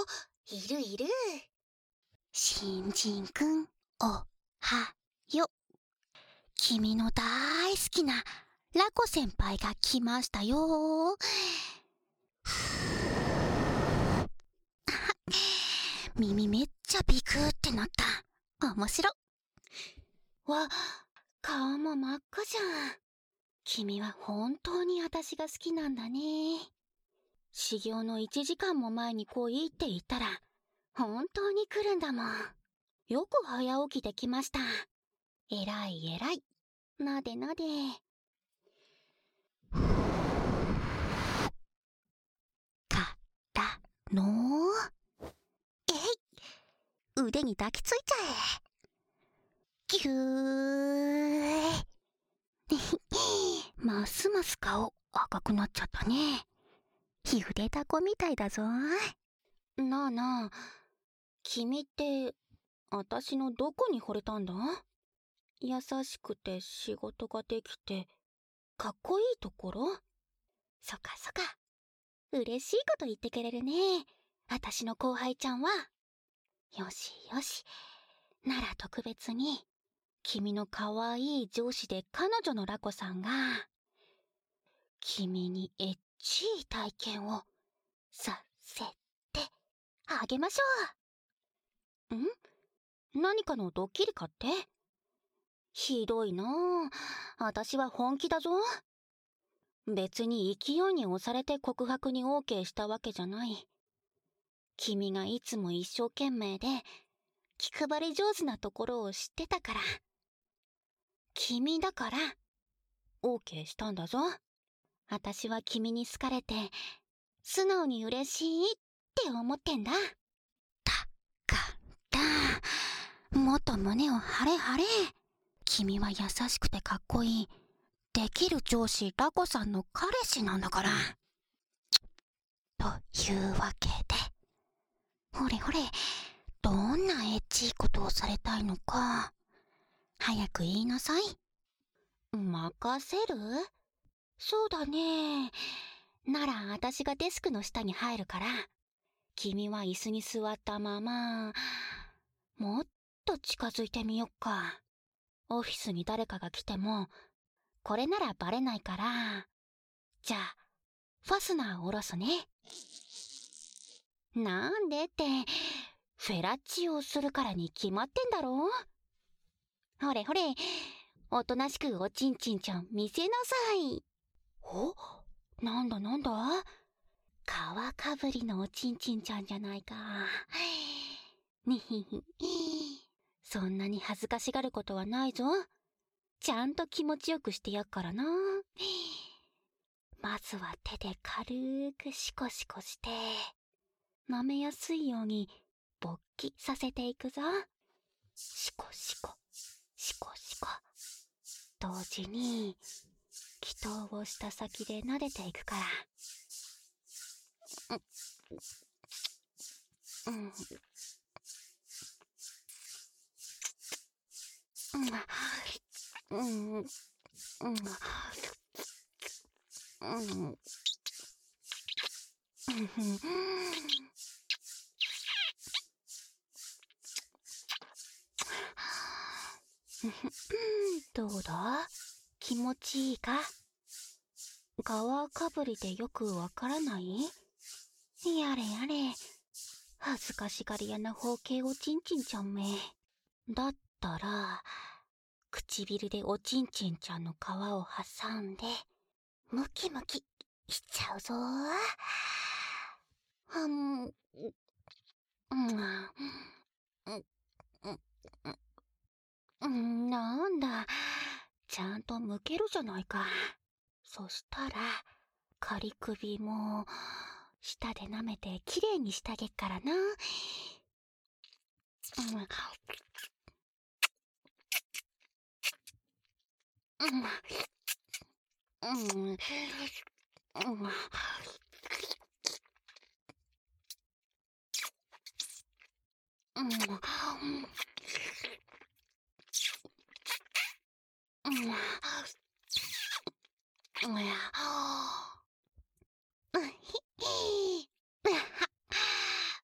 いるいる。新人くん、おはよ。君の大好きなラコ先輩が来ましたよ。耳めっちゃビクーってなった。面白。わ、顔も真っ赤じゃん。君は本当に私が好きなんだね。始業の1時間も前に来いって言ったら本当に来るんだもん。よく早起きできました。えらいえらい。なでなで。からのえい、腕に抱きついちゃえ。ぎゅー。ますます顔赤くなっちゃったね。ゆでだこみたいだぞ。なあなあ、君って私のどこに惚れたんだ？優しくて仕事ができてかっこいいところ？そかそか、嬉しいこと言ってくれるね、私の後輩ちゃんは。よしよし、なら特別に君のかわいい上司で彼女のラコさんが君にエッチい体験をさせてあげましょう。何かのドッキリかって？ひどいなあ。私は本気だぞ。別に勢いに押されて告白に OK したわけじゃない。君がいつも一生懸命で気配り上手なところを知ってたから。君だから OK したんだぞ。私は君に好かれて素直に嬉しいって思ってんだ。だからもっと胸を張れ張れ。君は優しくてかっこいいできる上司ラコさんの彼氏なんだから。というわけで、ほれほれ、どんなエッチいことをされたいのか早く言いなさい。任せる？そうだね。なら私がデスクの下に入るから、君は椅子に座ったまま、もっと近づいてみよっか。オフィスに誰かが来てもこれならバレないから。じゃあファスナー下ろすね。なんでって、フェラッチをするからに決まってんだろ。ほれほれ、おとなしくおちんちんちゃん見せなさい。お、なんだなんだ、皮かぶりのおちんちんちゃんじゃないか。にひひ、そんなに恥ずかしがることはないぞ。ちゃんと気持ちよくしてやっからな。まずは手で軽くシコシコして舐めやすいように勃起させていくぞ。シコシコシコシコ、同時に気筒をした先で撫でていくから。どうだ？気持ちいいか？皮かぶりでよくわからない？やれやれ、恥ずかしがり屋な包茎おちんちんちゃんめ。だったら唇でおちんちんちゃんの皮を挟んでムキムキしちゃうぞ。なんだ、ちゃんと剥けるじゃないか。そしたら仮首も舌で舐めてきれいにしてあげっからな。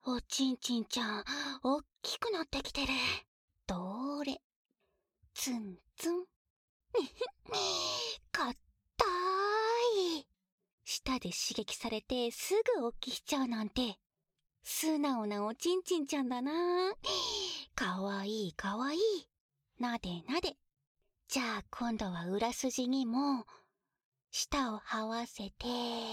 おちんちんちゃん、おっきくなってきてる。どれ。ツンツン。かったーい。舌で刺激されてすぐおっきしちゃうなんて、素直なおちんちんちゃんだな。かわいいかわいい。なでなで。じゃあ今度は裏筋にも、舌を這わせて、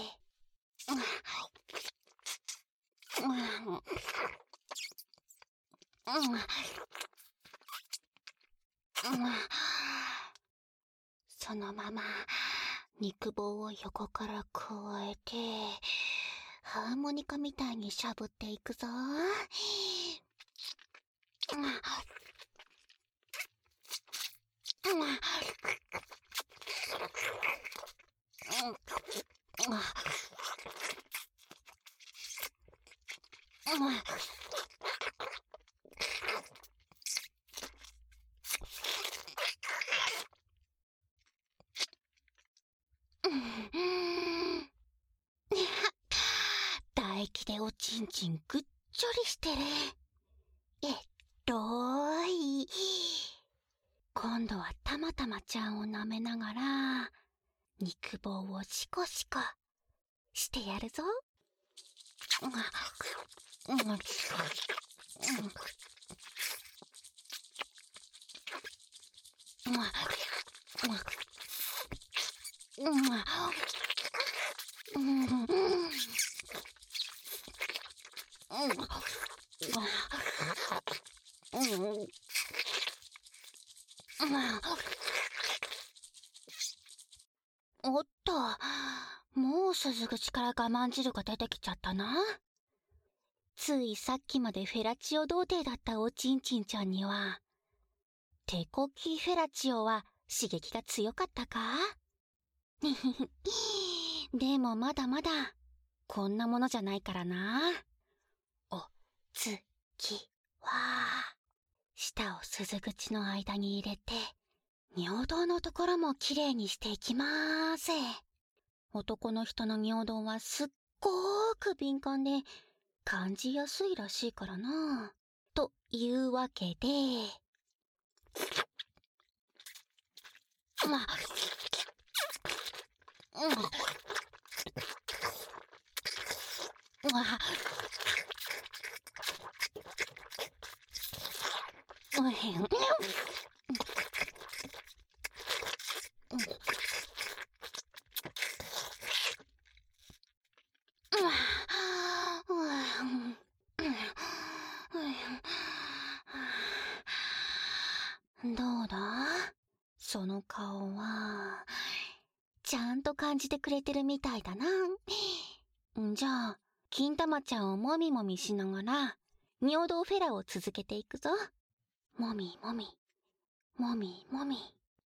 そのまま肉棒を横から加えてハーモニカみたいにしゃぶっていくぞ。唾液でおちんちんぐっちょりしてる。い。今度はたまたまちゃんを舐めながら肉棒をシコシコしてやるぞ。おっと、もう鈴口から我慢汁が出てきちゃったな。ついさっきまでフェラチオ童貞だったおちんちんちゃんには、手こきフェラチオは刺激が強かったか？でもまだまだこんなものじゃないからな。おつきは舌を鈴口の間に入れて尿道のところもきれいにしていきまーす。男の人の尿道はすっごーく敏感で感じやすいらしいからな。というわけで、どうだ？その顔はちゃんと感じてくれてるみたいだな。じゃあ金玉ちゃんをもみもみしながら尿道フェラを続けていくぞ。もみもみもみもみ。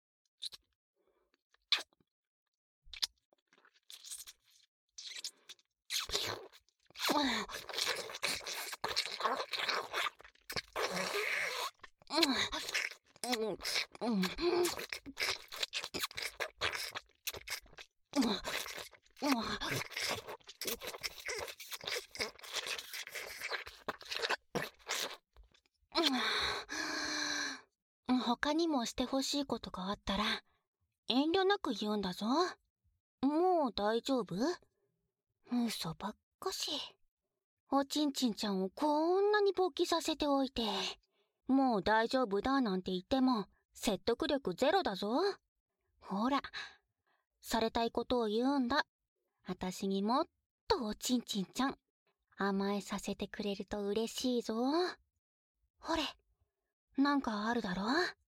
他にもしてほしいことがあったら遠慮なく言うんだぞ。もう大丈夫？嘘ばっかし。おちんちんちゃんをこんなに勃起させておいて、もう大丈夫だなんて言っても説得力ゼロだぞ。ほら、されたいことを言うんだ。あたしにもっとおちんちんちゃん甘えさせてくれると嬉しいぞ。ほれ、なんかあるだろ？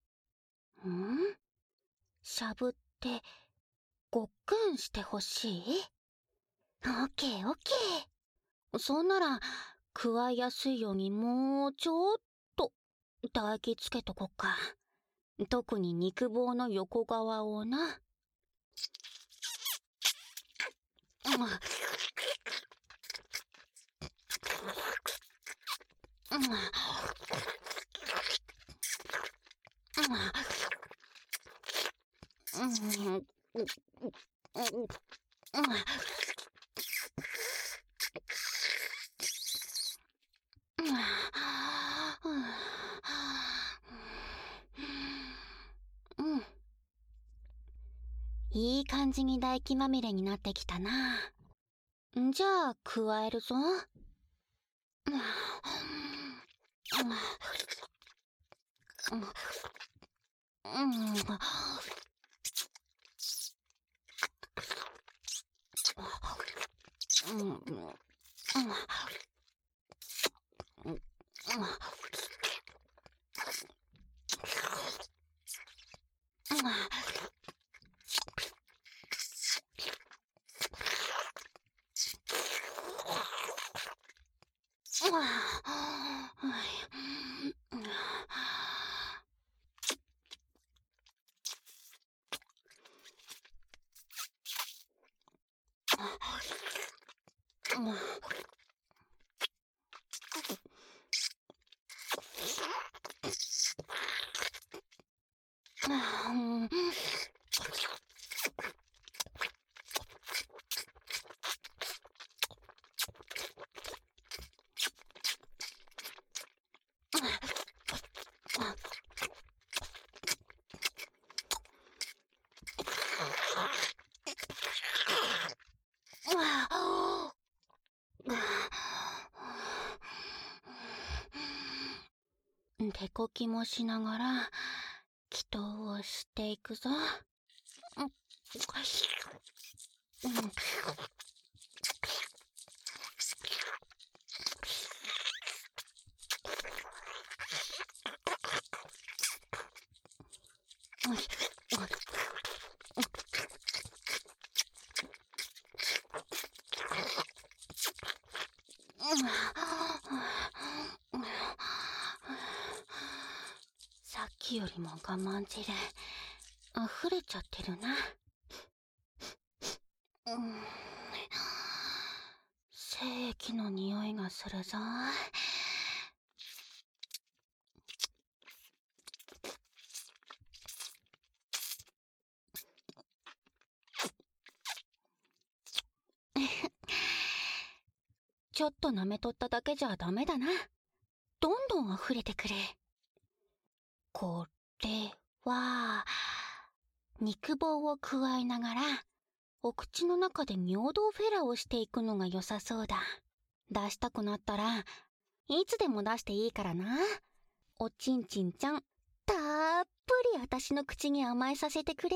しゃぶってごっくんしてほしい？オッケーオッケー。そんなら加えやすいようにもうちょっと唾液つけとこっか。特に肉棒の横側をな。 いい感じに唾液まみれになってきたな。じゃあ加えるぞ。手こきもしながら祈祷をしていくぞ。さっきよりも我慢汁溢れちゃってるな。精液の匂いがするぞ。ちょっと舐めとっただけじゃダメだな。どんどん溢れてくれ。これは肉棒を加えながらお口の中で尿道フェラをしていくのが良さそうだ。出したくなったらいつでも出していいからな。おちんちんちゃん、たっぷり私の口に甘えさせてくれ。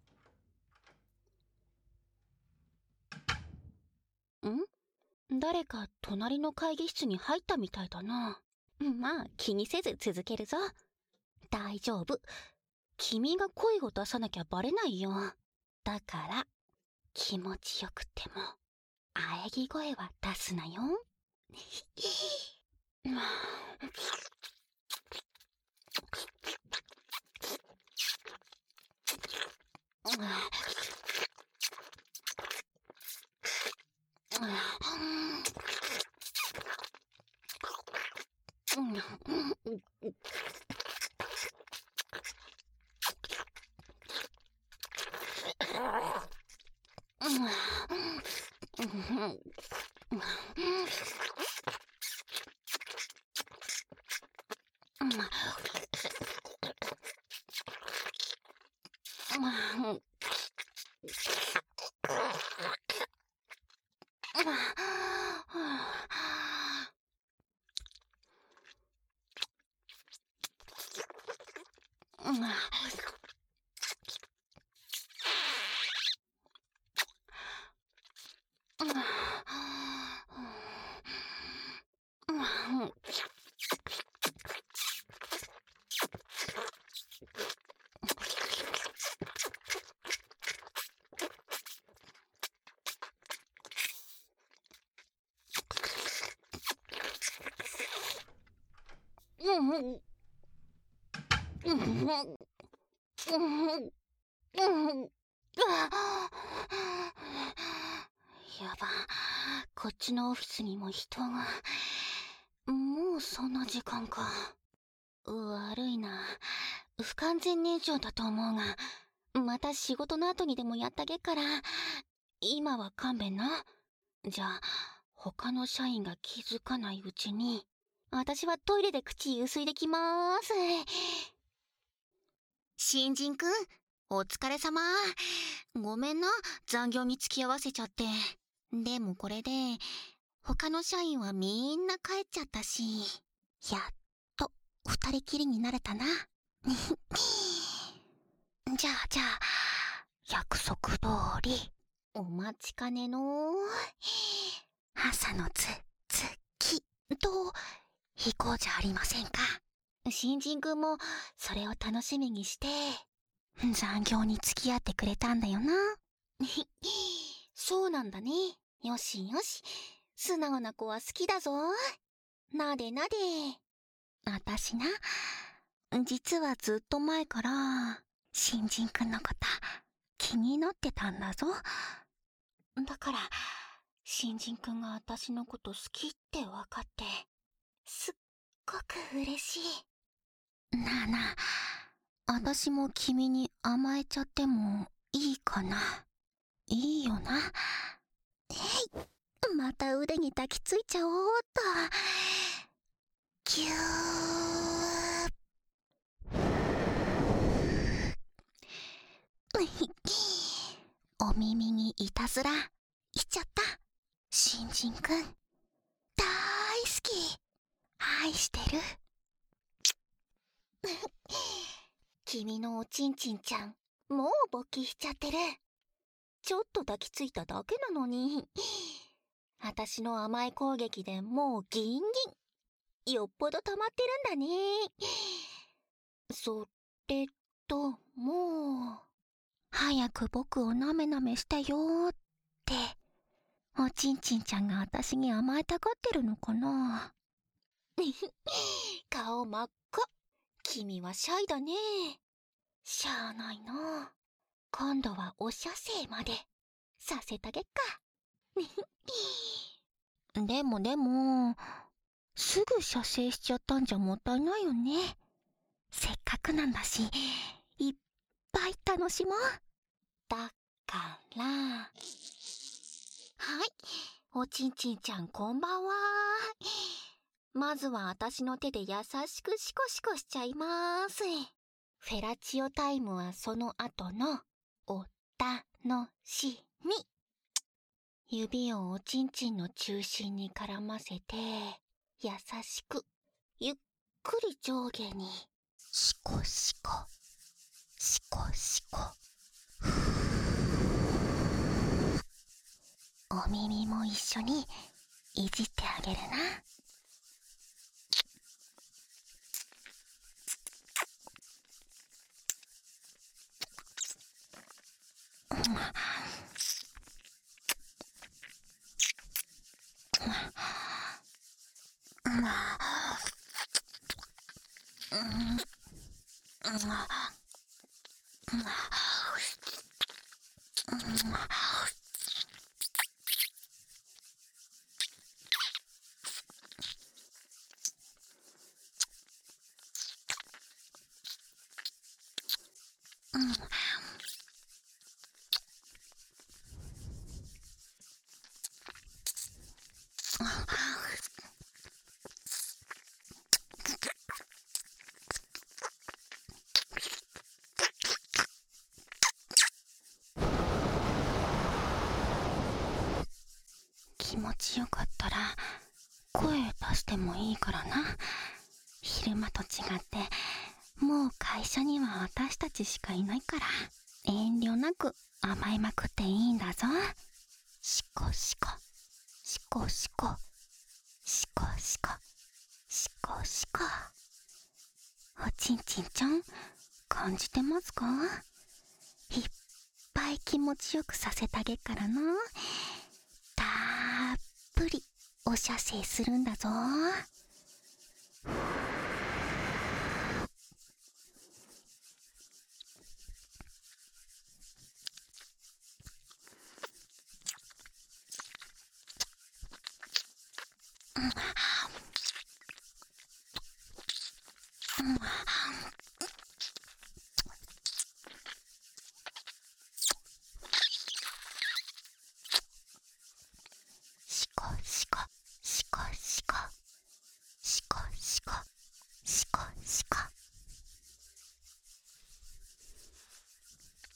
誰か隣の会議室に入ったみたいだな。まあ気にせず続けるぞ。大丈夫。君が声を出さなきゃバレないよ。だから気持ちよくても喘ぎ声は出すなよ。やば、こっちのオフィスにも人が。もうそんな時間か。悪いな、不完全燃焼だと思うが、また仕事の後にでもやったげっから、今は勘弁な。じゃあ他の社員が気づかないうちに私はトイレで口ゆすいできまーす。新人くん、 お疲れ様。ごめんな、残業に付き合わせちゃって。でもこれで他の社員はみんな帰っちゃったし、やっと二人きりになれたな。じゃあ約束通りお待ちかねの朝の月と行こうじゃありませんか。新人くんもそれを楽しみにして残業に付き合ってくれたんだよな。そうなんだね。よしよし、素直な子は好きだぞ。なでなで。あたしな、実はずっと前から新人くんのこと気になってたんだぞ。だから新人くんがあたしのこと好きって分かってすっごく嬉しい。なあなあ、あたしも君に甘えちゃってもいいかな。いいよな。また腕に抱きついちゃおうっと。ぎゅー。お耳にいたずらしちゃった。新人くん大好き、愛してる。君のおちんちんちゃんもう勃起しちゃってる。ちょっと抱きついただけなのに、あたしの甘い攻撃でもうギンギン。よっぽど溜まってるんだね。それともう早く僕をなめなめしてよーっておちんちんちゃんがあたしに甘えたがってるのかな。顔真っ赤。君はシャイだね。しゃあないな。今度はお射精までさせたげっか。でもすぐ射精しちゃったんじゃもったいないよね。せっかくなんだしいっぱい楽しもう。だからはい、おちんちんちゃんこんばんは。まずは私の手で優しくシコシコしちゃいます。フェラチオタイムはその後のお楽しみ。指をおちんちんの中心に絡ませて優しくゆっくり上下にシコシコシコシコ。お耳も一緒にいじってあげるな。気持ちよかったら声出してもいいからな。昼間と違ってもう会社には私たちしかいないから遠慮なく甘えまくっていいんだぞ。シコシコシコシコシコシコシコシコ。おちんちんちゃん感じてますか。いっぱい気持ちよくさせてあげっからな。たっぷりお射精するんだぞ。シコシコシコシコシコシコシコシコ。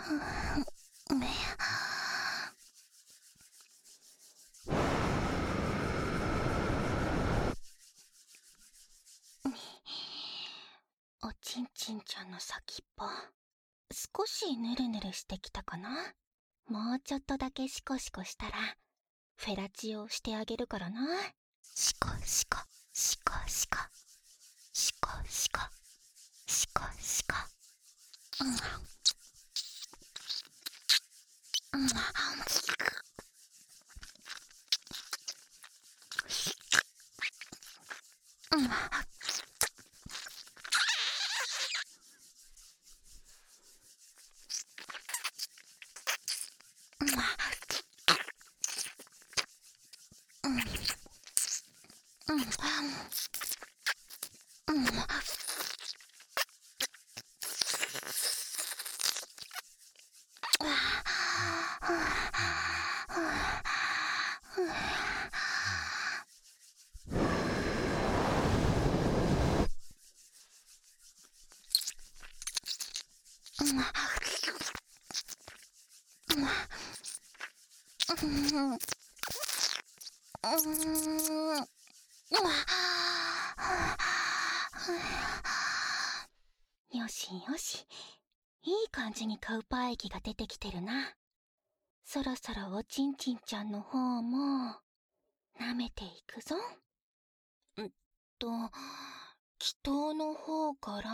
おちんちんちゃんの先っぽ、少しヌルヌルしてきたかな。もうちょっとだけシコシコしたらフェラチオしてあげるからな。シコシコシコシコシコシコシコシコ。よしよし、いい感じにカウパー液が出てきてるな。そろそろおちんちんちゃんの方も舐めていくぞ。気筒の方から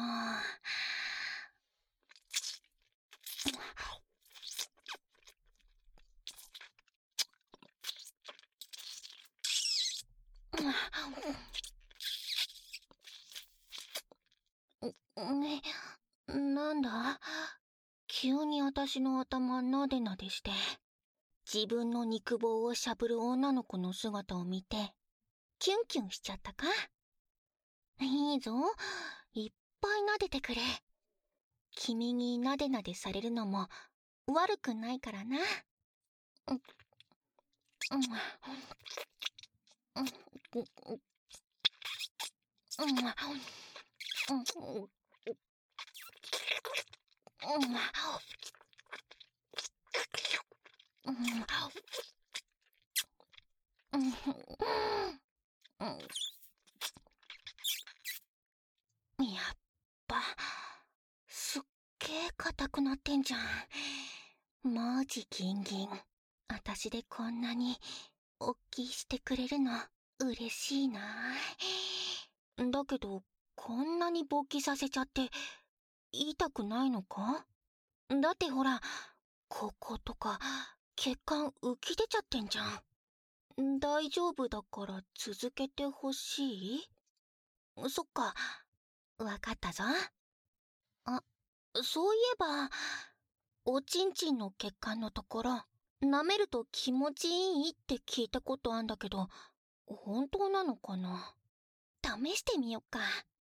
なんだ、急に私の頭なでなでして自分の肉棒をしゃぶる女の子の姿を見てキュンキュンしちゃったか。いいぞ、いっぱいなでてくれ。君になでなでされるのも悪くないからな。やっぱすっげえ硬くなってんじゃん。マジギンギン。あたしでこんなにおっきいしてくれるの嬉しいな。だけどこんなに勃起させちゃって痛くないのか？だってほら、こことか血管浮き出ちゃってんじゃん。大丈夫だから続けてほしい？そっか、わかったぞ。あ、そういえばおちんちんの血管のところ舐めると気持ちいいって聞いたことあんだけど、本当なのかな？試してみよっか。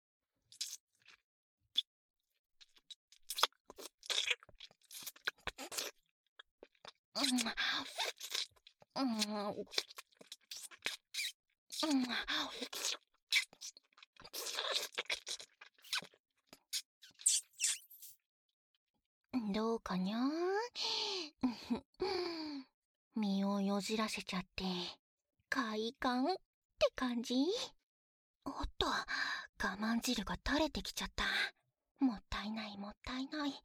どうかにゃー。身をよじらせちゃって快感って感じ？おっと、我慢汁が垂れてきちゃった。もったいないもったいない。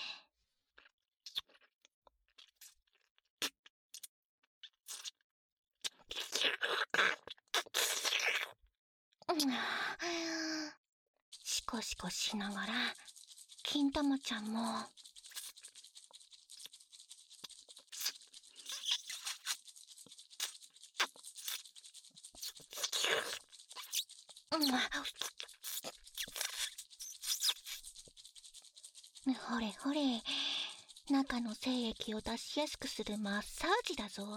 シコシコしながら金玉ちゃんもほれほれ、中の精液を出しやすくするマッサージだぞ。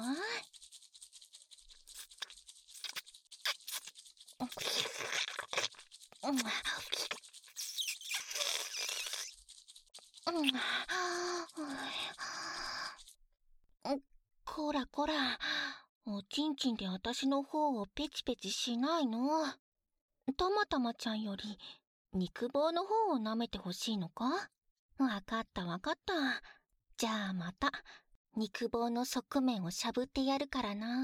こらこら、おちんちんで私の方をペチペチしないの。たまたまちゃんより肉棒の方を舐めてほしいのか？わかったわかった。 じゃあまた肉棒の側面をしゃぶってやるからな。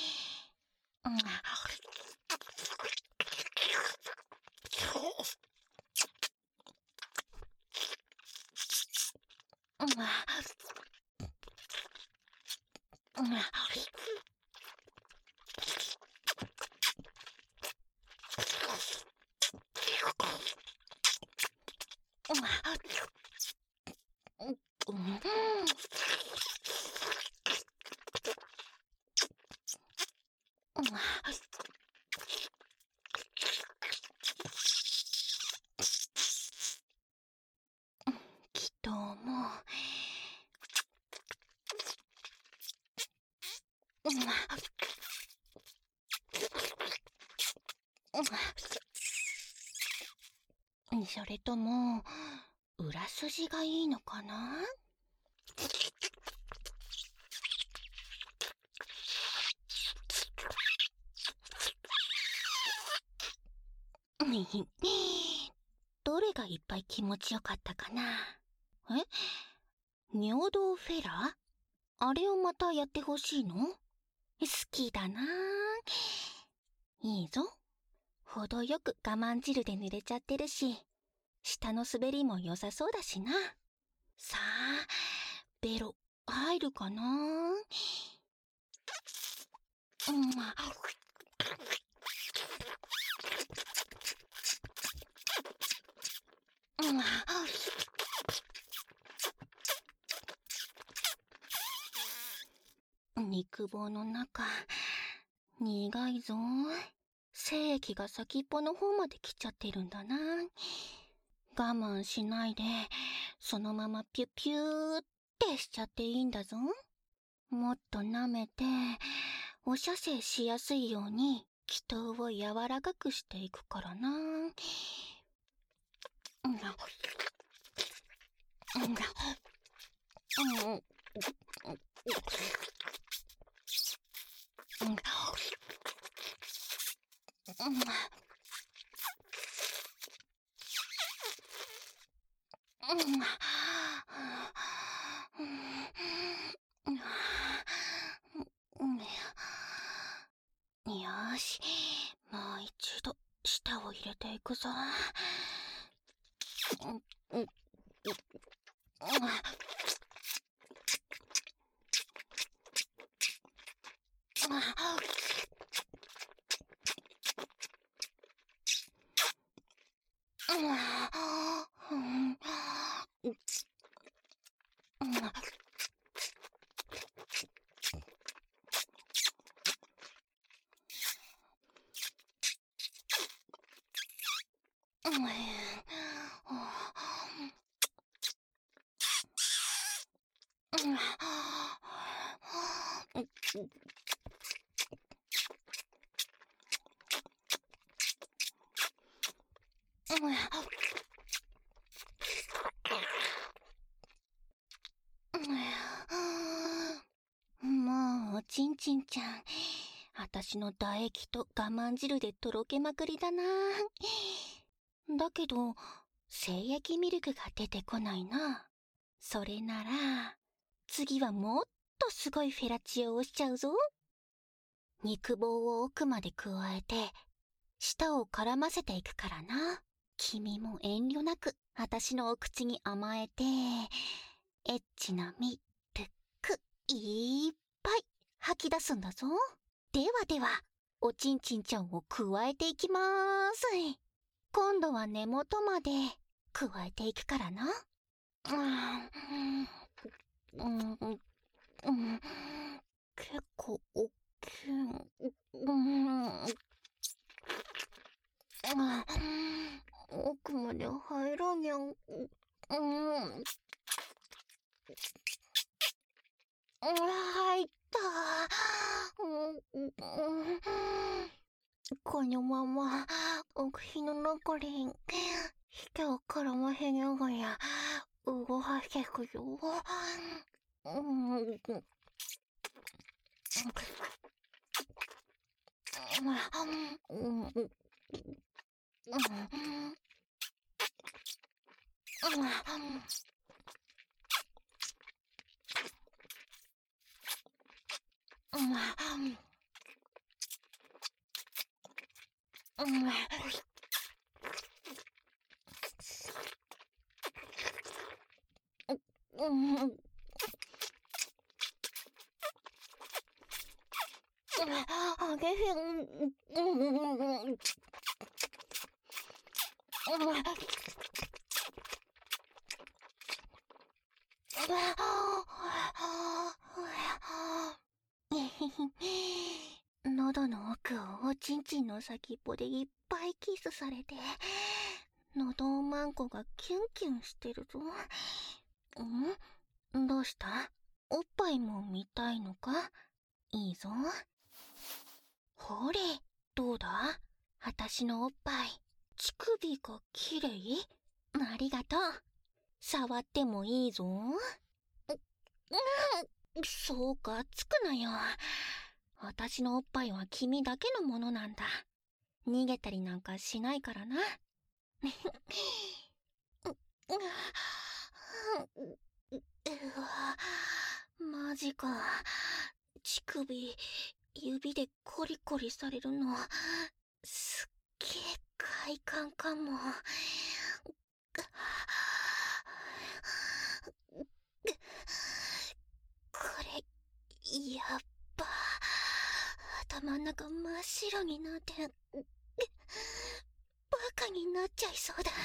きっともそれとも裏筋がいいのかな。どれがいっぱい気持ちよかったかな。尿道フェラ？あれをまたやってほしいの？好きだな。いいぞ。程よく我慢汁で濡れちゃってるし、下の滑りも良さそうだしな。さあ、ベロ入るかな。肉棒の中苦いぞ。精液が先っぽの方まで来ちゃってるんだな。我慢しないでそのままピュピューってしちゃっていいんだぞ。もっと舐めてお射精しやすいように気筒を柔らかくしていくからな。よし、もう一度舌を入れていくぞ。もうおちんちんちゃん、あたしの唾液と我慢汁でとろけまくりだな。だけど精液ミルクが出てこないな。それなら次はもっとすごいフェラチオをしちゃうぞ。肉棒を奥まで加えて舌を絡ませていくからな。君も遠慮なくあたしのお口に甘えて、エッチなミルクいっぱい吐き出すんだぞ。ではでは、おちんちんちゃんを加えていきまーす。今度は根元まで加えていくからな。結構おっきい。奥まで入らにゃん。入った。このまま口の中に舌を絡ませながら動かしていくよ。 あげへん。喉の奥をおちんちんの先っぽでいっぱいキスされて、喉マンコがキュンキュンしてるぞ。どうした？おっぱいも見たいのか？いいぞ。ほれ、どうだ？あたしのおっぱい、乳首がきれい？ありがとう。触ってもいいぞ。そうか、つくなよ。あたしのおっぱいは君だけのものなんだ。逃げたりなんかしないからな。マジか。乳首、指でコリコリされるの、すっげえ快感かも。これ、やっば。頭ん中真っ白になって、バカになっちゃいそうだ。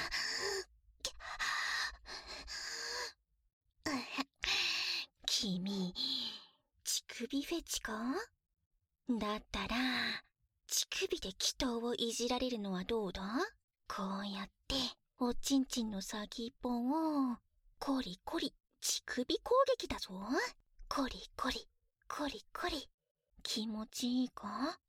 君、乳首フェチか？だったら、乳首で祈祷をいじられるのはどうだ？こうやって、おちんちんの先っぽを、コリコリ、乳首攻撃だぞ。コリコリ、コリコリ。気持ちいいか？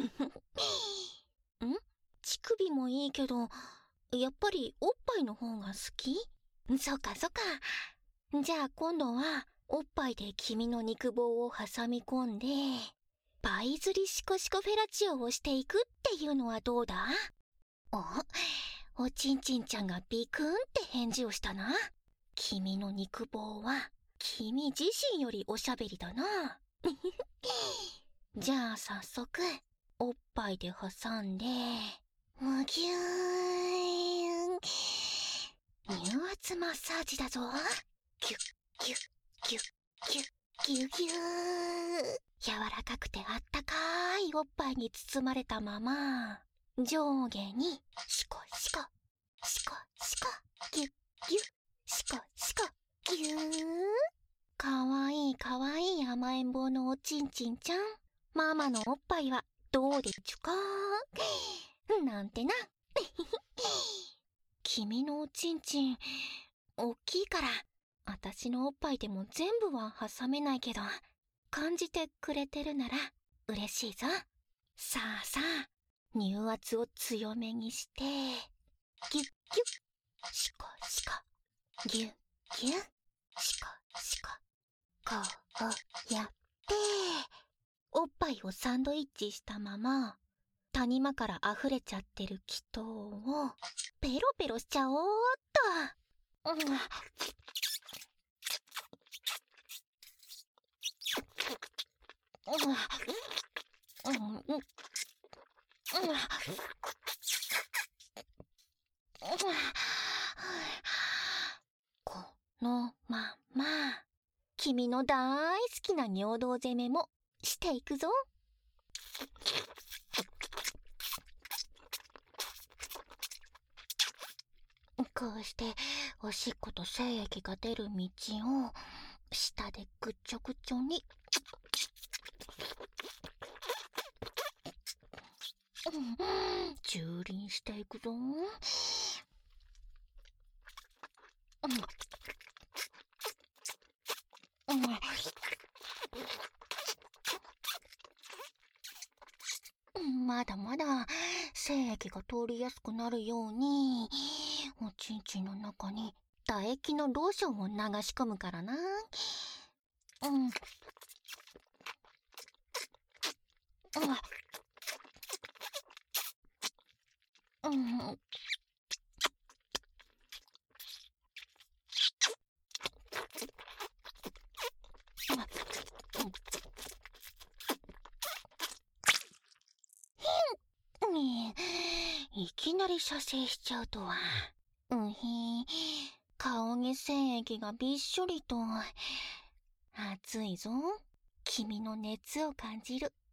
乳首もいいけど、やっぱりおっぱいの方が好き？そっかそっか。じゃあ今度は、おっぱいで君の肉棒を挟み込んで、パイズリシコシコフェラチオをしていくっていうのはどうだ？おちんちんちゃんがビクンって返事をしたな。君の肉棒は、君自身よりおしゃべりだな。じゃあ早速、おっぱいで挟んで、むぎゅーん。乳圧マッサージだぞ。ギュッギュッギュッギュッギュギュー。柔らかくてあったかいおっぱいに包まれたまま、上下にシコシコシコシコギュッギュッシコシコギュー。かわいいかわいい甘えん坊のおちんちんちゃん。ママのおっぱいはどうでちゅか？なんてな。君のおちんちん、おっきいから、あたしのおっぱいでも全部は挟めないけど、感じてくれてるなら嬉しいぞ。さあさあ、乳圧を強めにして、ギュッギュッ、シコシコ、ギュッギュッ、シコシコ。こうやって、おっぱいをサンドイッチしたまま、谷間から溢れちゃってる気筒をペロペロしちゃおうっと。このまま君の大好きな尿道攻めもしていくぞ。こうしておしっこと精液が出る道を舌でぐちょぐちょに蹂躙していくぞ。まだまだ精液が通りやすくなるように、おちんちんの中に唾液のローションを流し込むからな。 いきなり射精しちゃうとは。顔に精液がびっしょりと。熱いぞ。君の熱を感じる。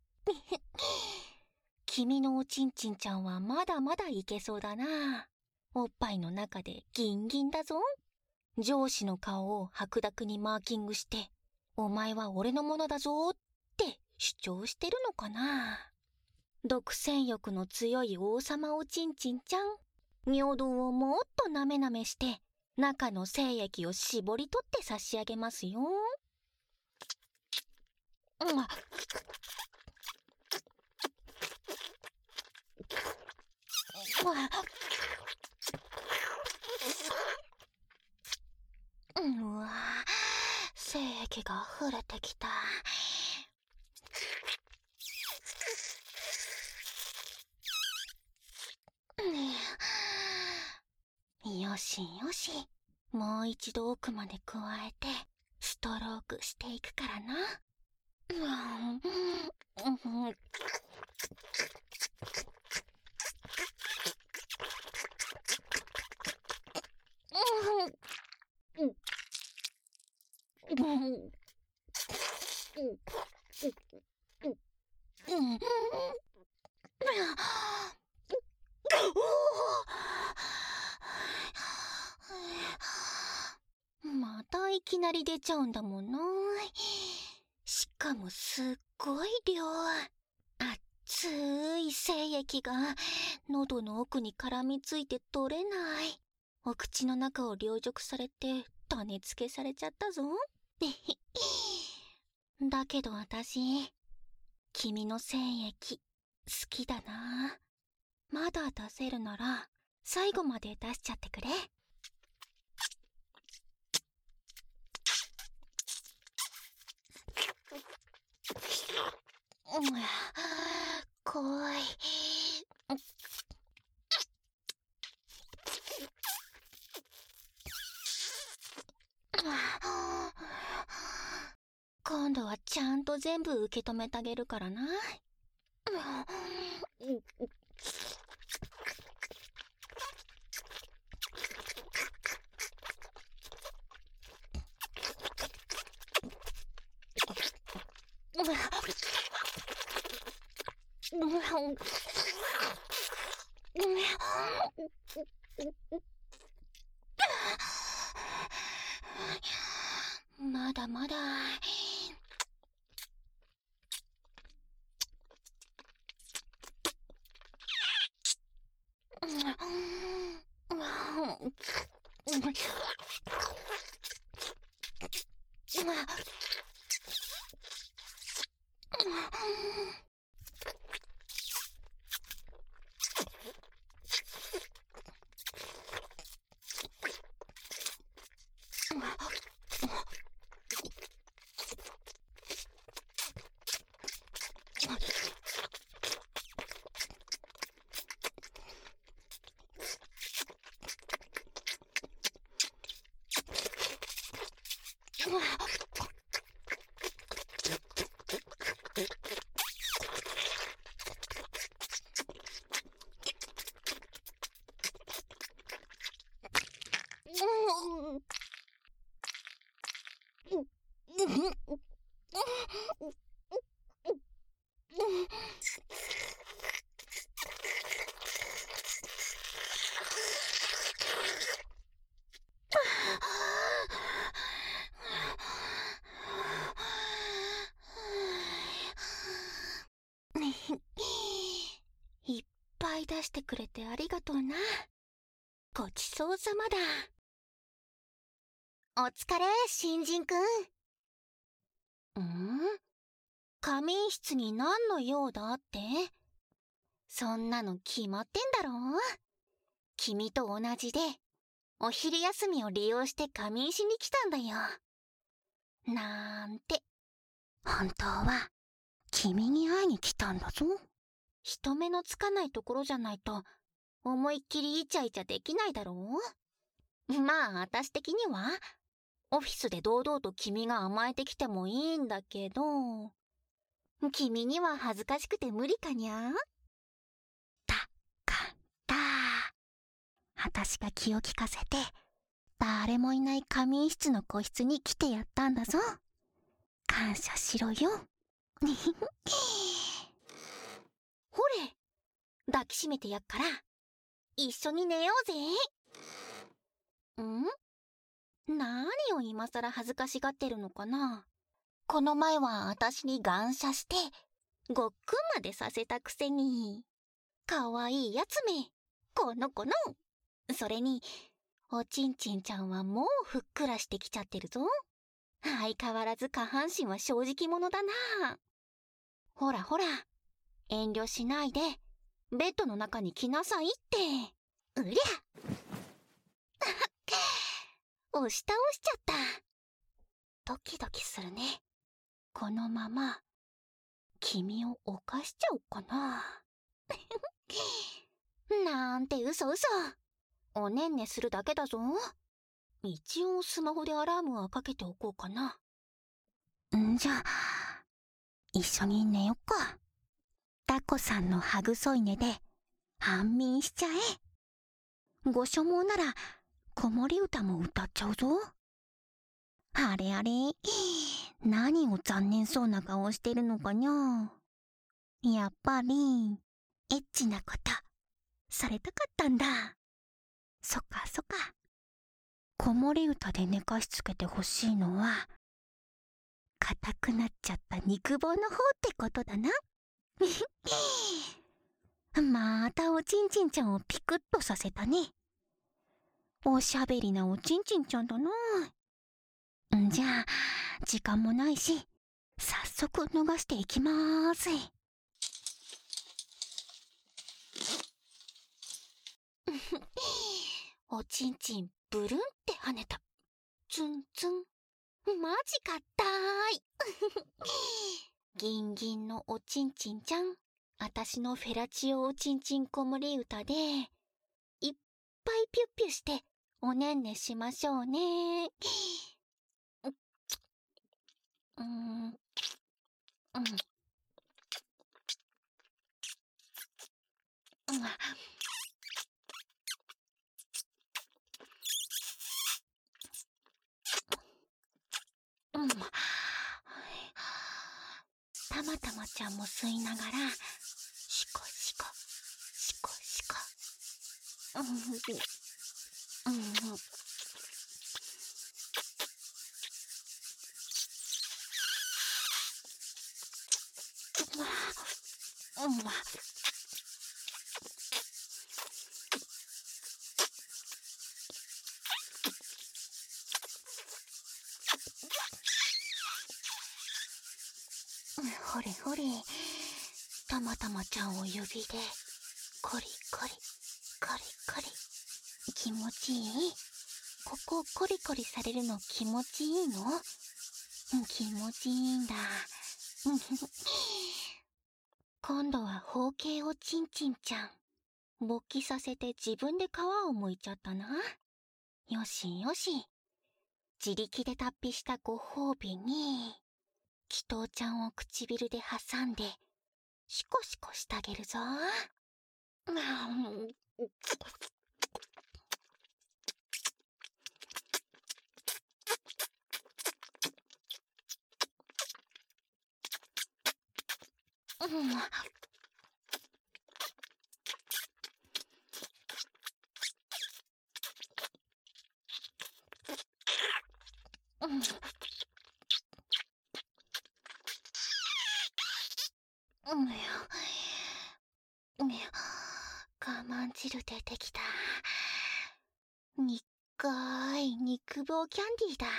君のおちんちんちゃんはまだまだいけそうだな。おっぱいの中でギンギンだぞ。上司の顔を白濁にマーキングして、お前は俺のものだぞって主張してるのかな。独占欲の強い王様おちんちんちゃん、尿道をもっとなめなめして中の精液を絞り取って差し上げますよ。うわ、精液が溢れてきた。よしよし、もう一度奥まで加えてストロークしていくからな。またいきなり出ちゃうんだもんな。しかもすっごい量。熱い精液が喉の奥に絡みついて取れない。お口の中を凌辱されて種付けされちゃったぞ。だけど私、君の精液好きだな。まだ出せるなら最後まで出しちゃってくれ。怖い。今度はちゃんと全部受け止めてあげるからな。まだまだ。いっぱい出してくれてありがとうな。ごちそうさまだ。お疲れ、新人くん。仮眠室に何の用だって？そんなの決まってんだろ？君と同じで、お昼休みを利用して仮眠しに来たんだよ。なんて。本当は、君に会いに来たんだぞ。人目のつかないところじゃないと、思いっきりイチャイチャできないだろう？まあ、私的には、オフィスで堂々と君が甘えてきてもいいんだけど、君には恥ずかしくて無理かにゃ？だから、 私が気を利かせて、誰もいない仮眠室の個室に来てやったんだぞ。感謝しろよ。ほれ、抱きしめてやっから、一緒に寝ようぜ。何を今さら恥ずかしがってるのかな。この前は私に感謝して、ごっくんまでさせたくせに。かわいいやつめ、この子の。それに、おちんちんちゃんはもうふっくらしてきちゃってるぞ。相変わらず下半身は正直者だな。ほらほら、遠慮しないで、ベッドの中に来なさいって。うりゃ押し倒しちゃった。ドキドキするね。このまま君を犯しちゃおうかな。なんて嘘嘘。おねんねするだけだぞ。一応スマホでアラームはかけておこうかな。じゃあ一緒に寝よっか。タコさんのハグ添い寝で安眠しちゃえ。ご所望なら子守歌も歌っちゃうぞ。あれあれ、何を残念そうな顔してるのかにゃ。やっぱりエッチなことされたかったんだ。そっかそっか。子守歌で寝かしつけてほしいのは硬くなっちゃった肉棒の方ってことだな。またおちんちんちゃんをピクッとさせたね。おしゃべりなおちんちんちゃんだな。じゃあ時間もないし早速脱がしていきまーす。おちんちんブルンって跳ねた。ツンツン。マジかったーい。ギンギンのおちんちんちゃん、あたしのフェラチオおちんちん子守歌でいっぱいピュッピュしておねんねしましょうね。たまたまちゃんも吸いながらシコシコシコシコ。ほれほれ、たまたまちゃんを指でコリコリコリコリ。気持ちいい？ここをコリコリされるの気持ちいいの？気持ちいいんだ。今度は包茎おちんちんちゃん、勃起させて自分で皮を剥いちゃったな。よしよし、自力で脱皮したご褒美に祈祷ちゃんを唇で挟んでシコシコしてあげるぞ。我慢汁出てきた。にっかい肉棒キャンディーだ。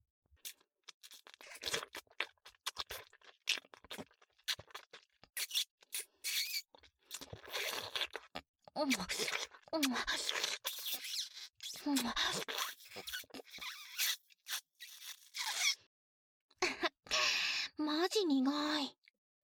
マジ苦い。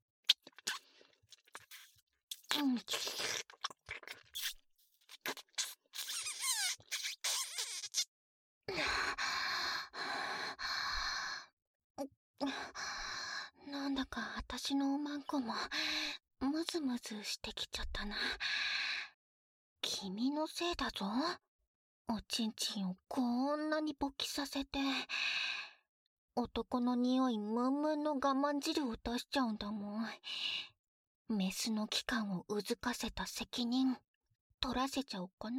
なんだか私のおまんこもムズムズしてきちゃったな。 君のせいだぞ。おちんちんをこんなに勃起させて、男の匂いムンムンの我慢汁を出しちゃうんだもん。メスの器官をうずかせた責任取らせちゃおうかな。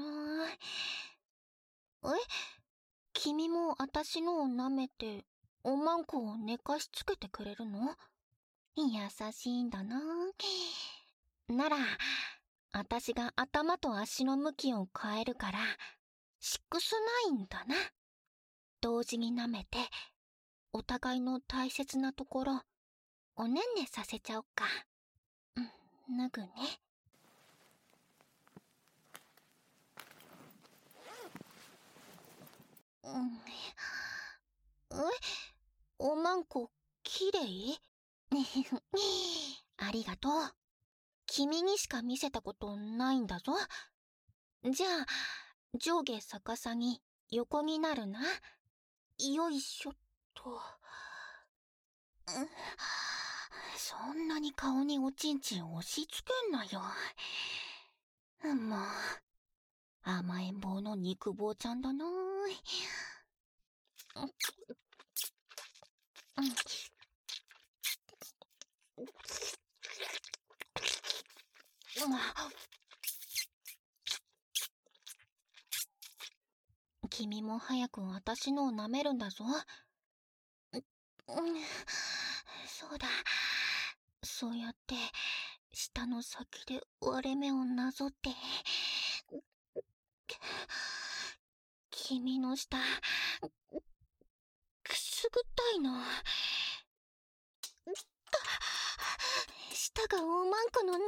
君も私のを舐めておまんこを寝かしつけてくれるの？優しいんだな。なら私が頭と足の向きを変えるから6-9だな。同時に舐めてお互いの大切なところおねんねさせちゃおっか。脱ぐね。おまんこきれい？ありがとう。君にしか見せたことないんだぞ。じゃあ上下逆さに横になるな。よいしょっと。そんなに顔におちんちん押し付けんなよ。もう甘えん坊の肉棒ちゃんだな。君も早く私のを舐めるんだぞ。そうだ。そうやって舌の先で割れ目をなぞって。君の舌くすぐったいの。舌がおまんこの中に。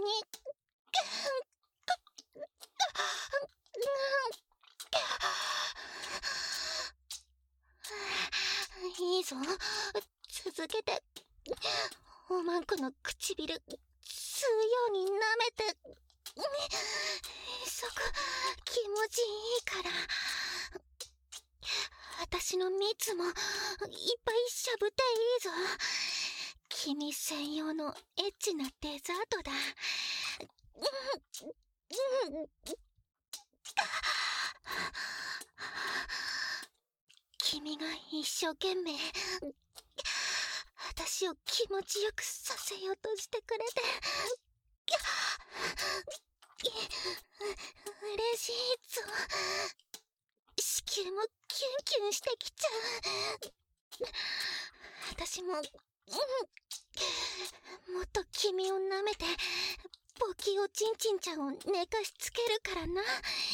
いいぞ、続けて。おまんこの唇吸うように舐めて。そこ気持ちいいから。私の蜜もいっぱいしゃぶっていいぞ。君専用のエッチなデザートだ。君が一生懸命私を気持ちよくさせようとしてくれて嬉しいぞ。子宮もキュンキュンしてきちゃう。私ももっと君を舐めてボキおちんちんちゃんを寝かしつけるからな。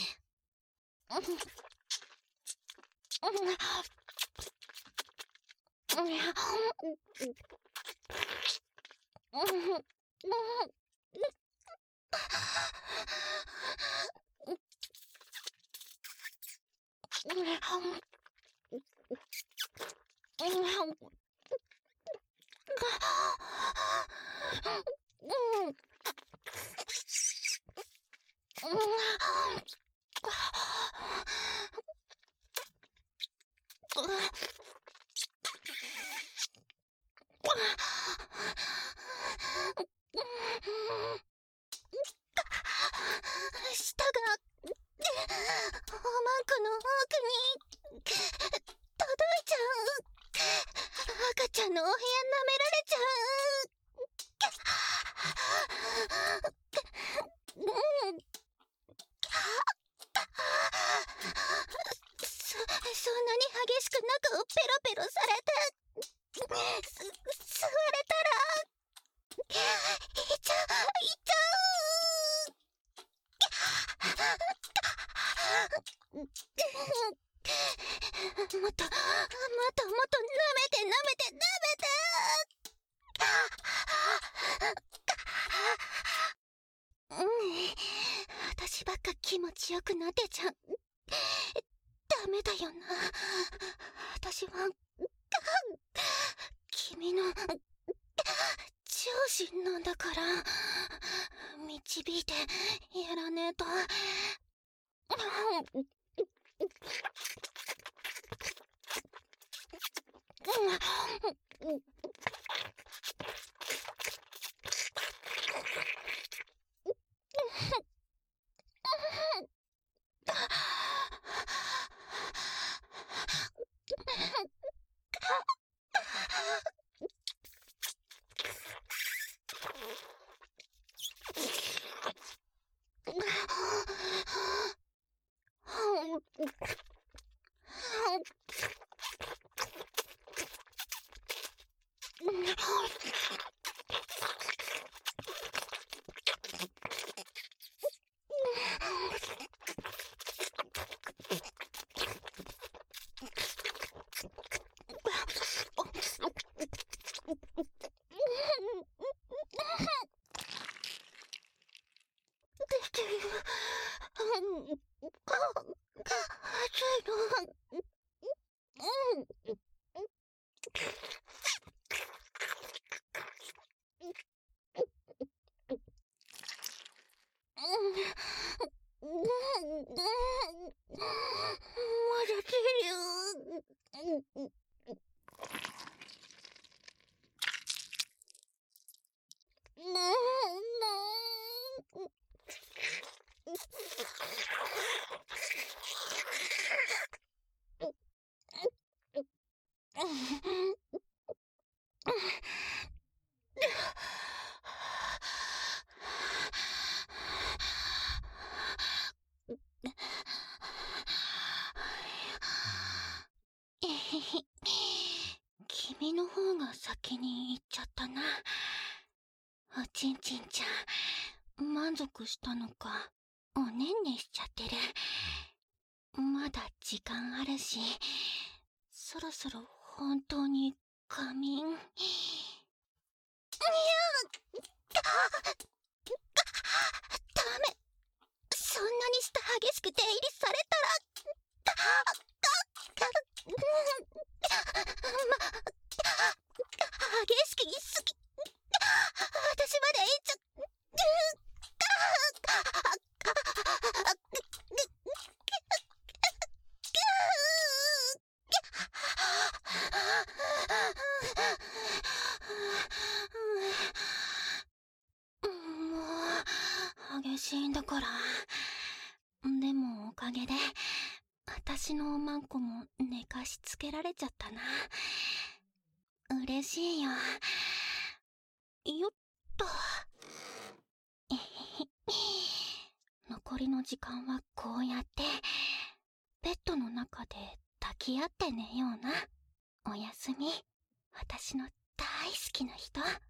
舌がおまんこの奥に届いちゃう。赤ちゃんのお部屋舐められちゃう。そんなに激しく中をペロペロされて吸われたらいっちゃう。もっともっともっと舐めて舐めて舐めて。私ばっか気持ちよくなってちゃダメだよな。私は君の上司なんだから導いてやらねえと。 君の方が先に行っちゃったな。おちんちんちゃん、満足したのか、おねんねしちゃってる。まだ時間あるし、そろそろ本当に仮眠。ダメ。そんなにして激しく出入りされたら激しく言いすぎ。私までいっちゃもう激しいんだから。でもおかげで私のおまんこも寝かしつけられちゃったな。嬉しいよ。よっと。残りの時間はこうやってベッドの中で抱き合って寝ような。おやすみ、私の大好きな人。